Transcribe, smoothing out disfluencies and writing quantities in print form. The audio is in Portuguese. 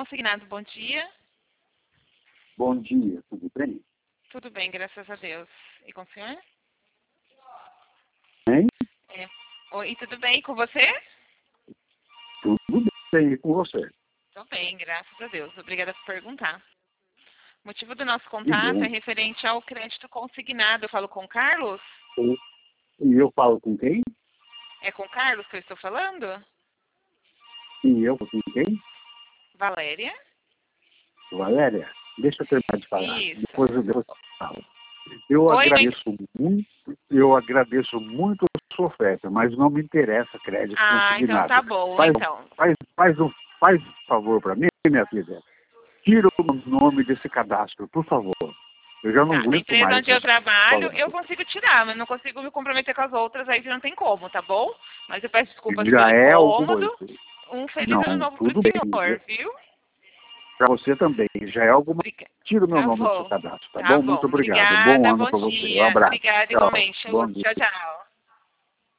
Consignado, bom dia. Bom dia, tudo bem? Tudo bem, graças a Deus. E com o senhor? Hein? Oi, tudo bem com você? Tudo bem e com você? Estou bem, graças a Deus. Obrigada por perguntar. O motivo do nosso Que contato bom. é referente ao crédito consignado. Eu falo com o Carlos? E eu falo com quem? É com o Carlos que eu estou falando? E eu com quem? Valéria? Valéria, deixa eu terminar de falar. Isso. Depois eu falo. Eu Oi, agradeço muito a sua oferta, mas não me interessa crédito Ah, então consignado. tá bom, Faz, então. faz um favor para mim, minha filha. Tira o nome desse cadastro, por favor. Eu já não Tá, na aguento empresa mais. onde eu trabalho, Falando. eu consigo tirar, mas não consigo me comprometer com as outras, aí não tem como, tá bom? Mas eu peço desculpas Já pelo é alguma incômodo. coisa. Um feliz ano Não, novo pro tudo bem. senhor, viu? Para você também. Já é alguma. Tira o meu Tá nome do seu bom. cadastro, tá Tá bom? Muito bom. obrigado. Bom Obrigada, ano bom para você. Um dia. abraço. Obrigada Tchau. igualmente. Bom dia. Tchau, tchau.